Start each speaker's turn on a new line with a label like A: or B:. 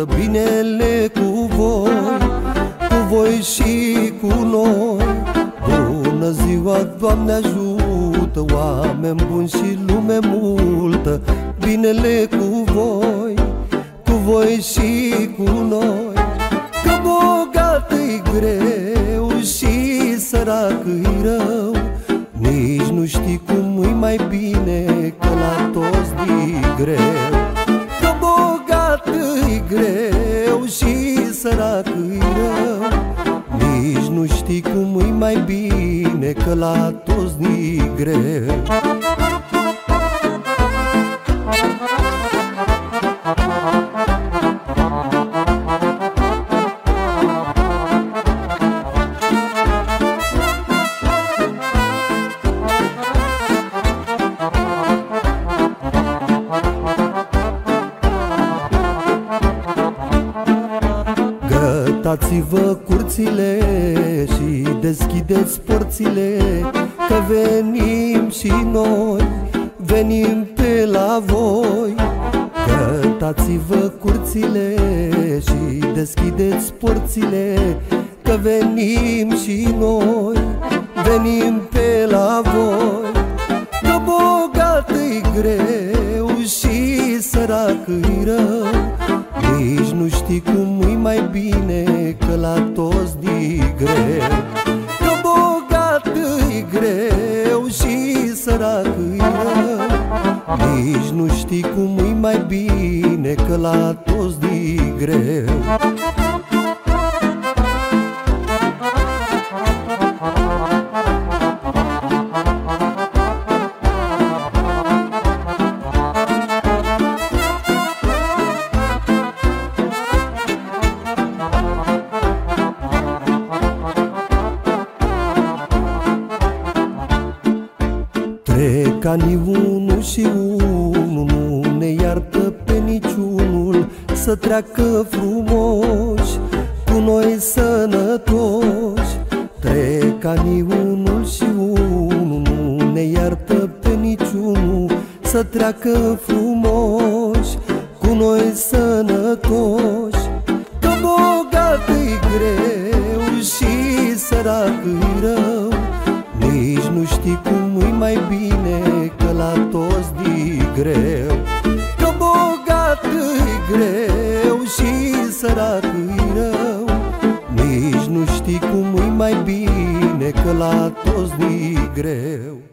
A: multă, binele cu voi și cu noi. Bună ziua, Doamne ajută, oameni buni și lume multă, binele cu voi și cu noi. Că bogat-i greu și sărac-i rău, nici nu știi cum e mai bine, că la toți e greu. Că bogat-i greu și sărac-i rău, nici nu știi cum e mai bine, că la toți e greu. Gătați-vă curțile și deschideți porțile, că venim și noi, venim pe la voi. Gătați-vă curțile și deschideți porțile, că venim și noi, venim pe la voi. Că bogat-i greu și sărac-i rău, nici nu știi cum e mai bine, că la toți e greu. Că bogat-i greu și sărac-i rău, nici nu știi cum e mai bine, că la toți e greu. Trec anii unul și unul, nu ne iartă pe niciunul, să treacă frumoși, cu noi sănătoși. Trec anii unul și unul, nu ne iartă pe niciunul, să treacă frumoși, cu noi sănătoși. Că bogat-i greu și sărac-i rău, nici nu știi cum e mai bine, că la toți e greu. Că bogat-i greu și sărac-i rău, nici nu știi cum e mai bine, că la toți e greu.